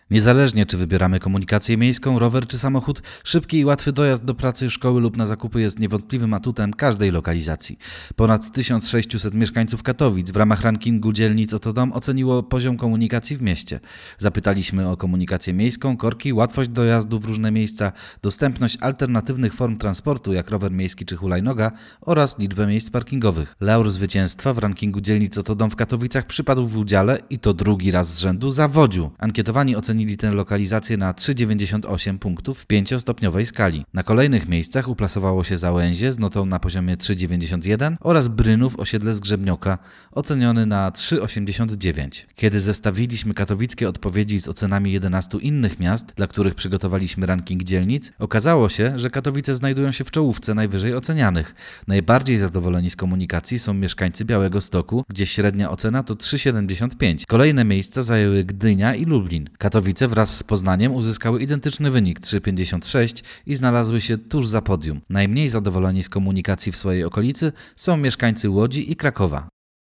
Niezależnie czy wybieramy komunikację miejską, rower czy samochód, szybki i łatwy dojazd do pracy, szkoły lub na zakupy jest niewątpliwym atutem każdej lokalizacji. Ponad 1600 mieszkańców Katowic w ramach rankingu dzielnic Oto Dom oceniło poziom komunikacji w mieście. Zapytaliśmy o komunikację miejską, korki, łatwość dojazdu w różne miejsca, dostępność alternatywnych form transportu jak rower miejski czy hulajnoga oraz liczbę miejsc parkingowych. Laur zwycięstwa w rankingu dzielnic Oto Dom w Katowicach przypadł w udziale i to drugi raz z rzędu Zawodziu. Ankietowani ocenili tę lokalizację na 3,98 punktów w 5-stopniowej skali. Na kolejnych miejscach uplasowało się Załęzie z notą na poziomie 3,91 oraz Brynów, osiedle Zgrzebnioka, oceniony na 3,89. Kiedy zestawiliśmy katowickie odpowiedzi z ocenami 11 innych miast, dla których przygotowaliśmy ranking dzielnic, okazało się, że Katowice znajdują się w czołówce najwyżej ocenianych. Najbardziej zadowoleni z komunikacji są mieszkańcy Białegostoku, gdzie średnia ocena to 3,75. Kolejne miejsca zajęły Gdynia i Lublin. Katowice wraz z Poznaniem uzyskały identyczny wynik 3,56 i znalazły się tuż za podium. Najmniej zadowoleni z komunikacji w swojej okolicy są mieszkańcy Łodzi i Krakowa.